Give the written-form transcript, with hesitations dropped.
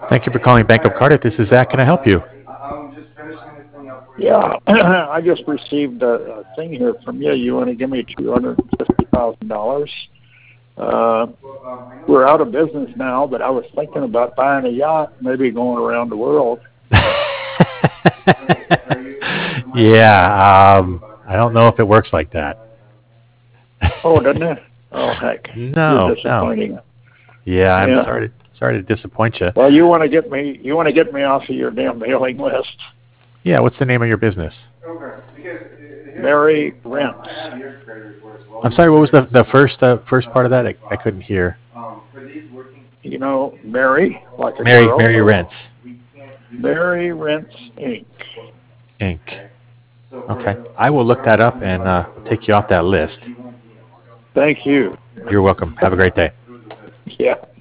Thank you for calling Bank of Cardiff. This is Zach. Can I help you? Yeah, I just received a thing here from you. You want to give me $250,000. Uh, we're out of business now, but I was thinking about buying a yacht, maybe going around the world. Yeah, I don't know if it works like that. Oh, doesn't it? Oh, heck, you're No, no. disappointing. Yeah, I'm Yeah. sorry to disappoint you. Well, you want to get me off of your damn mailing list. Yeah, what's the name of your business? Mary Rents. I'm sorry. What was the first part of that? I couldn't hear. Mary, like a girl. Mary Rents Mary Rents Inc. Inc. Okay, I will look that up and take you off that list. Thank you. You're welcome. Have a great day. Yeah.